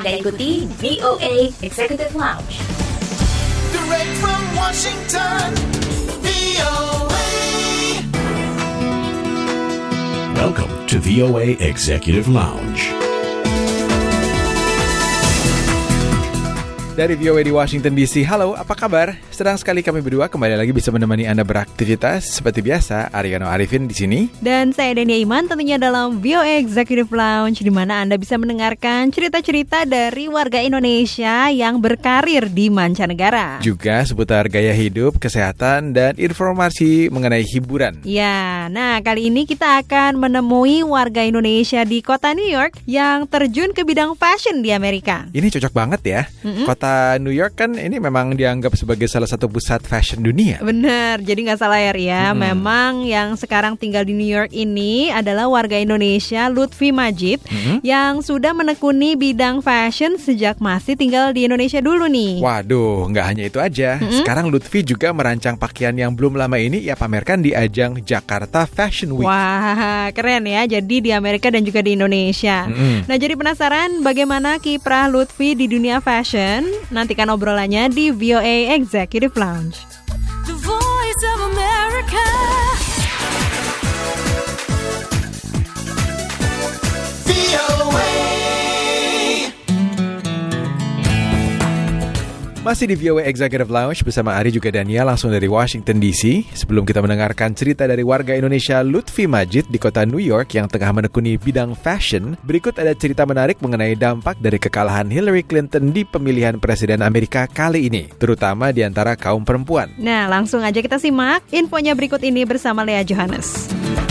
Anda ikuti VOA Executive Lounge. Direct from Washington, VOA. Welcome to VOA Executive Lounge. Dari VOA di Washington DC, halo, apa kabar? Senang sekali kami berdua kembali lagi bisa menemani Anda beraktivitas. Seperti biasa, Ariano Arifin di sini. Dan saya Dania Iman tentunya dalam VOA Executive Lounge, di mana Anda bisa mendengarkan cerita-cerita dari warga Indonesia yang berkarir di mancanegara. Juga seputar gaya hidup, kesehatan, dan informasi mengenai hiburan. Ya, nah kali ini kita akan menemui warga Indonesia di kota New York yang terjun ke bidang fashion di Amerika. Ini cocok banget ya. Kota New York kan ini memang dianggap sebagai salah satu pusat fashion dunia. Bener, jadi nggak salah ya. Memang yang sekarang tinggal di New York ini adalah warga Indonesia Lutfi Majid yang sudah menekuni bidang fashion sejak masih tinggal di Indonesia dulu nih. Waduh, nggak hanya itu aja. Sekarang Lutfi juga merancang pakaian yang belum lama ini ia pamerkan di ajang Jakarta Fashion Week. Wah, keren ya. Jadi di Amerika dan juga di Indonesia. Nah, jadi penasaran bagaimana kiprah Lutfi di dunia fashion? Nantikan obrolannya di VOA Executive Lounge. The Voice of America. VOA. Masih di VOA Executive Lounge bersama Ari juga Dania langsung dari Washington DC. Sebelum kita mendengarkan cerita dari warga Indonesia Lutfi Majid di kota New York yang tengah menekuni bidang fashion, berikut ada cerita menarik mengenai dampak dari kekalahan Hillary Clinton di pemilihan presiden Amerika kali ini, terutama di antara kaum perempuan. Nah, langsung aja kita simak infonya berikut ini bersama Lea Johannes.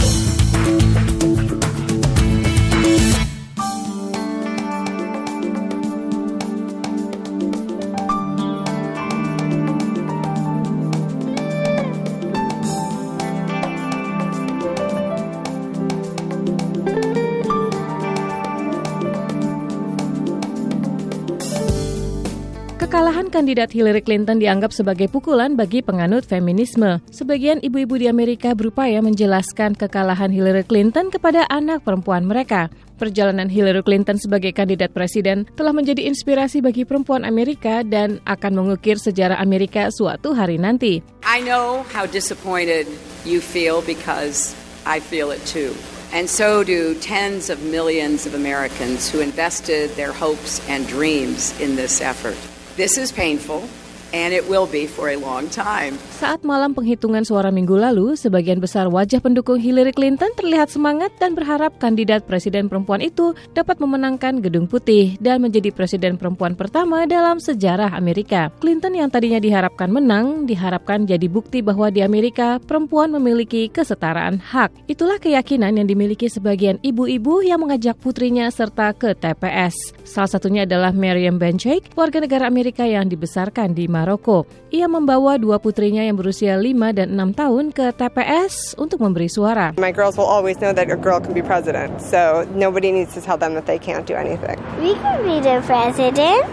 Kekalahan kandidat Hillary Clinton dianggap sebagai pukulan bagi penganut feminisme. Sebagian ibu-ibu di Amerika berupaya menjelaskan kekalahan Hillary Clinton kepada anak perempuan mereka. Perjalanan Hillary Clinton sebagai kandidat presiden telah menjadi inspirasi bagi perempuan Amerika dan akan mengukir sejarah Amerika suatu hari nanti. I know how disappointed you feel because I feel it too. And so do tens of millions of Americans who invested their hopes and dreams in this effort. This is painful, and it will be for a long time. Saat malam penghitungan suara minggu lalu, sebagian besar wajah pendukung Hillary Clinton terlihat semangat dan berharap kandidat presiden perempuan itu dapat memenangkan Gedung Putih dan menjadi presiden perempuan pertama dalam sejarah Amerika. Clinton yang tadinya diharapkan menang, diharapkan jadi bukti bahwa di Amerika perempuan memiliki kesetaraan hak. Itulah keyakinan yang dimiliki sebagian ibu-ibu yang mengajak putrinya serta ke TPS. Salah satunya adalah Maryam Bencheikh, warga negara Amerika yang dibesarkan di Maroko. Ia membawa dua putrinya yang berusia 5 dan 6 tahun ke TPS untuk memberi suara. My girls will always know that a girl can be president, so nobody needs to tell them that they can't do anything. We can be the president.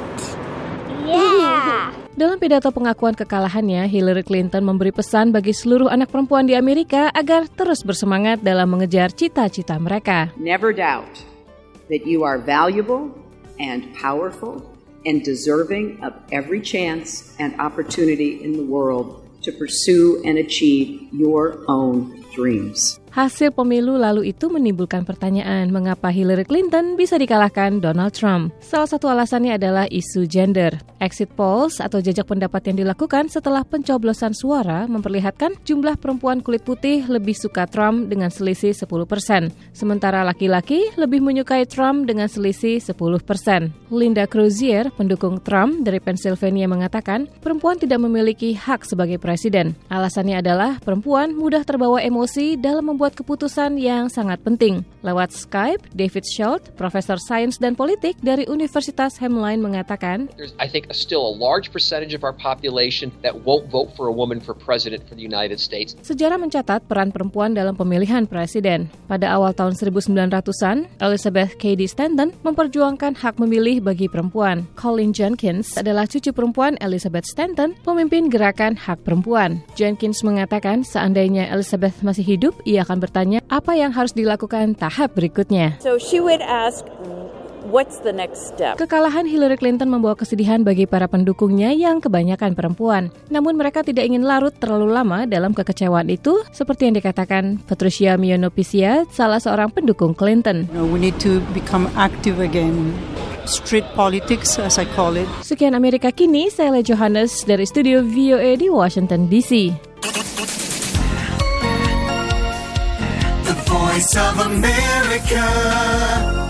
Yeah. Dalam pidato pengakuan kekalahannya, Hillary Clinton memberi pesan bagi seluruh anak perempuan di Amerika agar terus bersemangat dalam mengejar cita-cita mereka. Never doubt that you are valuable and powerful and deserving of every chance and opportunity in the world to pursue and achieve your own dreams. Hasil pemilu lalu itu menimbulkan pertanyaan mengapa Hillary Clinton bisa dikalahkan Donald Trump. Salah satu alasannya adalah isu gender. Exit polls atau jajak pendapat yang dilakukan setelah pencoblosan suara memperlihatkan jumlah perempuan kulit putih lebih suka Trump dengan selisih 10%. Sementara laki-laki lebih menyukai Trump dengan selisih 10%. Linda Crozier, pendukung Trump dari Pennsylvania mengatakan perempuan tidak memiliki hak sebagai presiden. Alasannya adalah perempuan mudah terbawa emosi dalam membuat keputusan yang sangat penting. Lewat Skype, David Schultz, profesor sains dan politik dari Universitas Hamline mengatakan, There's, I think, still a large percentage of our population that won't vote for a woman for president for the United States. Sejarah mencatat peran perempuan dalam pemilihan presiden. Pada awal tahun 1900-an, Elizabeth Cady Stanton memperjuangkan hak memilih bagi perempuan. Colin Jenkins adalah cucu perempuan Elizabeth Stanton, pemimpin gerakan hak perempuan. Jenkins mengatakan seandainya Elizabeth masih hidup, ia akan bertanya apa yang harus dilakukan tahap berikutnya. So she would ask, What's the next step? Kekalahan Hillary Clinton membawa kesedihan bagi para pendukungnya yang kebanyakan perempuan. Namun mereka tidak ingin larut terlalu lama dalam kekecewaan itu, seperti yang dikatakan Patricia Mionopisia, salah seorang pendukung Clinton. We need to become active again. Street politics, as I call it. Sekian Amerika Kini, saya Le Johannes dari studio VOA di Washington DC. The Voice of America.